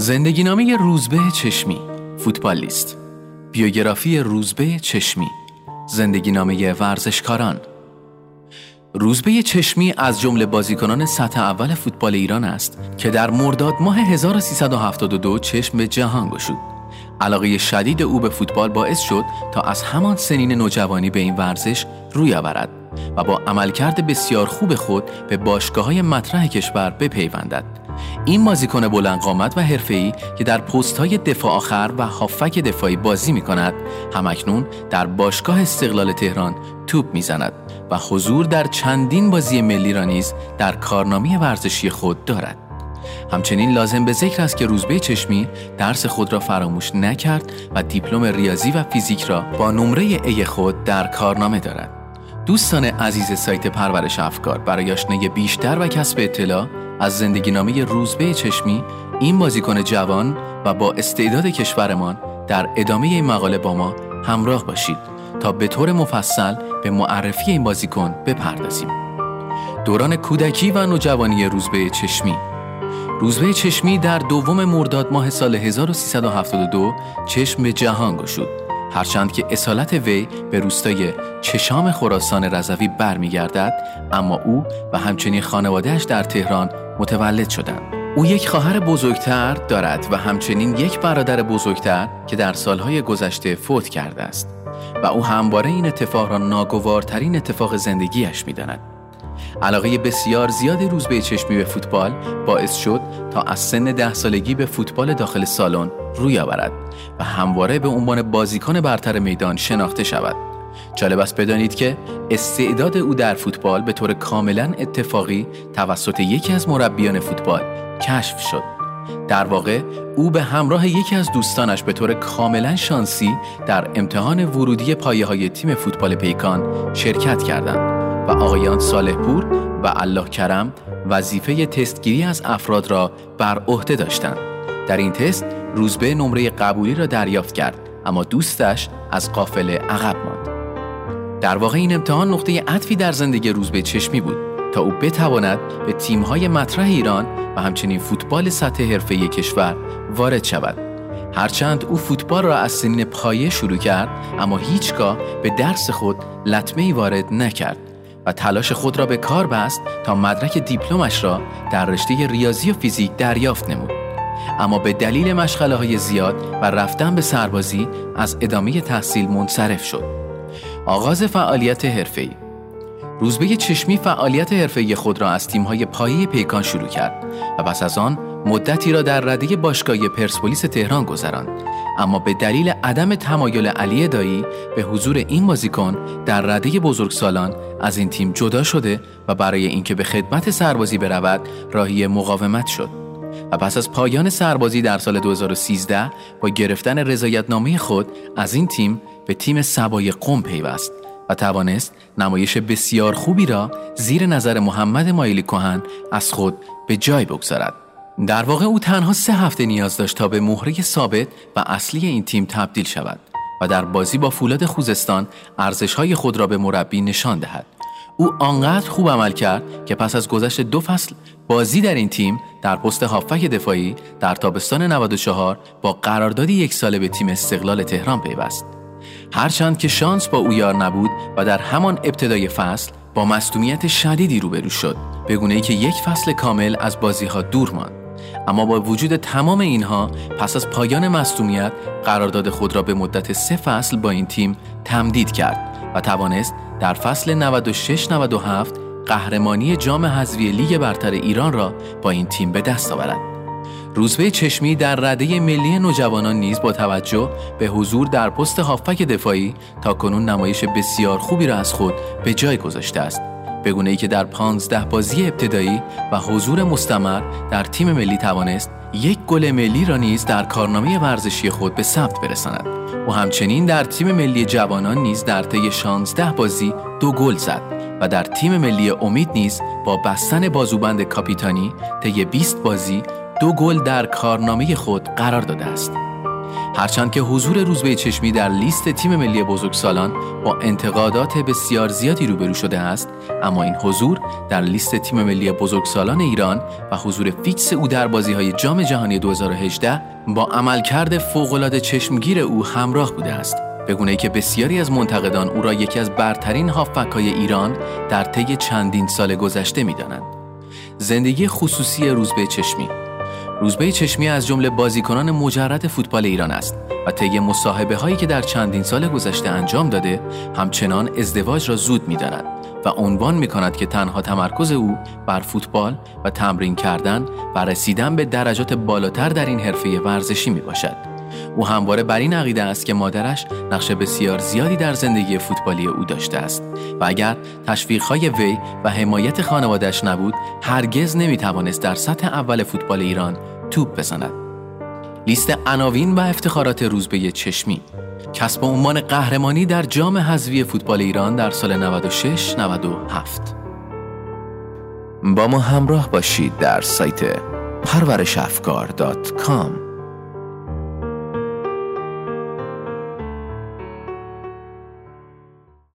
زندگی نامه روزبه چشمی، فوتبالیست. بیوگرافی روزبه چشمی، زندگی نامه ورزشکاران. روزبه چشمی از جمله بازیکنان سطح اول فوتبال ایران است که در مرداد ماه 1372 چشم به جهان گشود. علاقه شدید او به فوتبال باعث شد تا از همان سنین نوجوانی به این ورزش روی آورد و با عملکرد بسیار خوب خود به باشگاه‌های مطرح کشور بپیوندد. این بازیکن بلندقامت و حرفه‌ای که در پست‌های دفاع آخر و هافک دفاعی بازی می‌کند، همکنون در باشگاه استقلال تهران توپ می‌زند و حضور در چندین بازی ملی را نیز در کارنامه ورزشی خود دارد. همچنین لازم به ذکر است که روزبه چشمی درس خود را فراموش نکرد و دیپلم ریاضی و فیزیک را با نمره A خود در کارنامه دارد. دوستان عزیز سایت پرورش افکار، برای آشنایی بیشتر و کسب اطلاع از زندگی نامه روزبه چشمی، این بازیکن جوان و با استعداد کشورمان، در ادامه این مقاله با ما همراه باشید تا به طور مفصل به معرفی این بازیکن بپردازیم. دوران کودکی و نوجوانی روزبه چشمی. روزبه چشمی در 2 مرداد ماه سال 1372 چشم به جهان گشود، هرچند که اصالت وی به روستای چشام خراسان رضوی برمیگردد، اما او و همچنین خانواده‌اش در تهران متولد شدند. او یک خواهر بزرگتر دارد و همچنین یک برادر بزرگتر که در سالهای گذشته فوت کرده است و او همواره این اتفاق را ناگوارترین اتفاق زندگیش می‌داند. علاقه بسیار زیاد روزبه چشمی به فوتبال باعث شد تا از سن 10 سالگی به فوتبال داخل سالن روی آورد و همواره به عنوان بازیکن برتر میدان شناخته شود. جالب است بدانید که استعداد او در فوتبال به طور کاملا اتفاقی توسط یکی از مربیان فوتبال کشف شد. در واقع او به همراه یکی از دوستانش به طور کاملا شانسی در امتحان ورودی پایه‌های تیم فوتبال پیکان شرکت کردند و آقایان صالح پور و الله کرم وظیفه تستگیری از افراد را بر عهده داشتند. در این تست روزبه نمره قبولی را دریافت کرد، اما دوستش از قافله عقب ماند. در واقع این امتحان نقطه عطفی در زندگی روزبه چشمی بود تا او بتواند به تیم‌های مطرح ایران و همچنین فوتبال سطح حرفه‌ای کشور وارد شود. هرچند او فوتبال را از سنین پایه شروع کرد، اما هیچگاه به درس خود لطمه‌ای وارد نکرد و تلاش خود را به کار بست تا مدرک دیپلمش را در رشته ریاضی و فیزیک دریافت نمود. اما به دلیل مشغله‌های زیاد و رفتن به سربازی از ادامه تحصیل منصرف شد. آغاز فعالیت حرفه‌ای. روزبه چشمی فعالیت حرفه‌ای خود را از تیم‌های پایه پیکان شروع کرد و پس از آن مدتی را در رده باشگاهی پرسپولیس تهران گذراند، اما به دلیل عدم تمایل علی دایی به حضور این بازیکن در رده بزرگسالان از این تیم جدا شده و برای اینکه به خدمت سربازی برود راهی مقاومت شد و پس از پایان سربازی در سال 2013 با گرفتن رضایتنامه خود از این تیم به تیم سبای قم پیوست و توانست نمایش بسیار خوبی را زیر نظر محمد مایلی کهن از خود به جای بگذارد. در واقع او تنها 3 هفته نیاز داشت تا به مهره ثابت و اصلی این تیم تبدیل شود و در بازی با فولاد خوزستان ارزش‌های خود را به مربی نشان دهد. او آنقدر خوب عمل کرد که پس از گذشت 2 فصل بازی در این تیم در پست هافک دفاعی در تابستان 94 با قراردادی 1 ساله به تیم استقلال تهران پیوست. هرچند که شانس با او یار نبود و در همان ابتدای فصل با مصدومیت شدیدی روبرو شد، به گونه‌ای که 1 فصل کامل از بازی‌ها دور ماند. اما با وجود تمام اینها، پس از پایان مصدومیت قرارداد خود را به مدت 3 فصل با این تیم تمدید کرد و توانست در فصل 96-97 قهرمانی جام حذفی لیگ برتر ایران را با این تیم به دست آورد. روزبه چشمی در رده ملی نوجوانان نیز با توجه به حضور در پست هافک دفاعی تاکنون نمایش بسیار خوبی را از خود به جای گذاشته است، به گونه‌ای که در 15 بازی ابتدایی و حضور مستمر در تیم ملی توانست 1 گل ملی را نیز در کارنامه ورزشی خود به ثبت برساند و همچنین در تیم ملی جوانان نیز در طی 16 بازی 2 گل زد و در تیم ملی امید نیز با بستن بازوبند کاپیتانی طی 20 بازی 2 گل در کارنامه خود قرار داده است. هرچند که حضور روزبه چشمی در لیست تیم ملی بزرگسالان با انتقادات بسیار زیادی روبرو شده است، اما این حضور در لیست تیم ملی بزرگسالان ایران و حضور فیکس او در بازی‌های جام جهانی 2018 با عملکرد فوق‌العاده چشمگیر او همراه بوده است، به گونه‌ای که بسیاری از منتقدان او را یکی از برترین هافبک‌های ایران در طی چندین سال گذشته می‌دانند. زندگی خصوصی روزبه چشمی. روزبه چشمی از جمله بازیکنان مجرد فوتبال ایران است و طی مصاحبه‌هایی که در چندین سال گذشته انجام داده، همچنان ازدواج را زود می‌داند و عنوان می‌کند که تنها تمرکز او بر فوتبال و تمرین کردن و رسیدن به درجات بالاتر در این حرفه ورزشی میباشد. او همواره بر این عقیده است که مادرش نقش بسیار زیادی در زندگی فوتبالی او داشته است و اگر تشویق‌های وی و حمایت خانواده‌اش نبود، هرگز نمی‌توانست در سطح اول فوتبال ایران توپ بزند. لیست عناوین و افتخارات روزبه چشمی: کسب عنوان قهرمانی در جام حذفی فوتبال ایران در سال 96-97. با ما همراه باشید در سایت parvarishafkar.com.